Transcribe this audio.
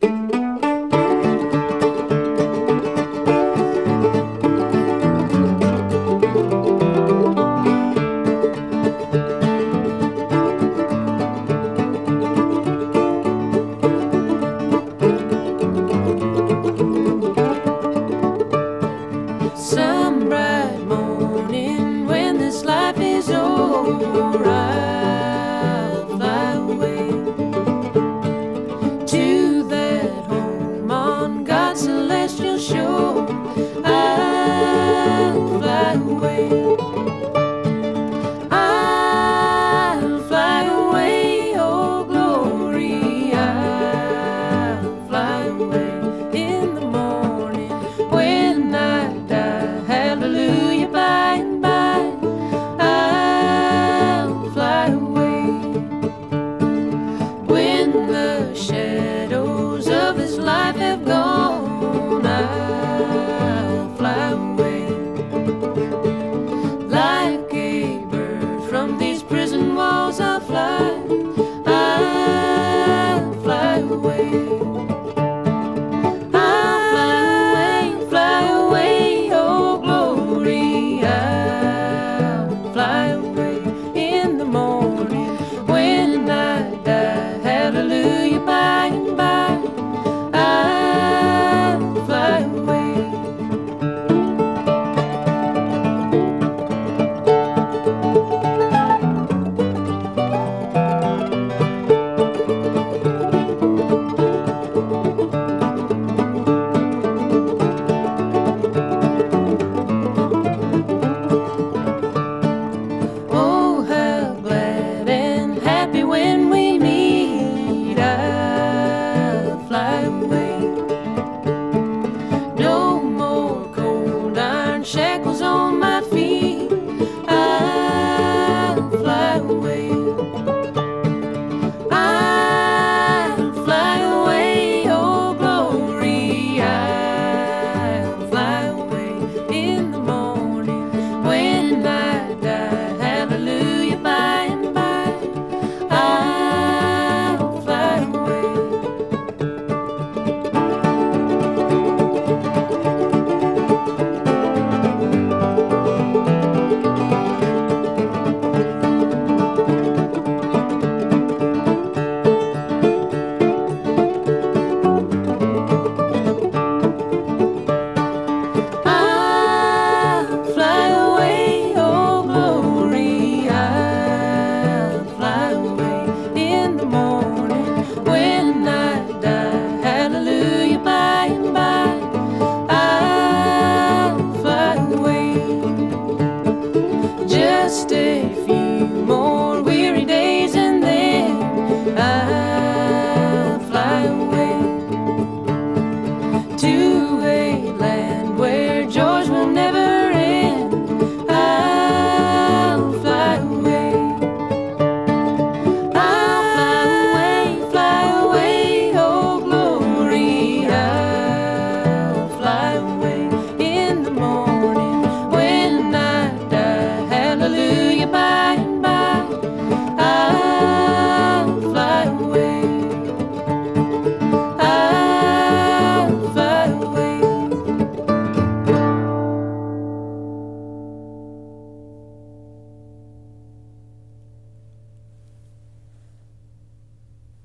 Some bright morning when this life is over, I'll fly away to that home on God's celestial shore. I'll fly away. I'll fly away, oh glory. I'll fly away in the morning when I die. Hallelujah, by and by. I'll fly away when the shadows of this life have gone. I'll fly away like a bird from these prison walls. I'll fly away.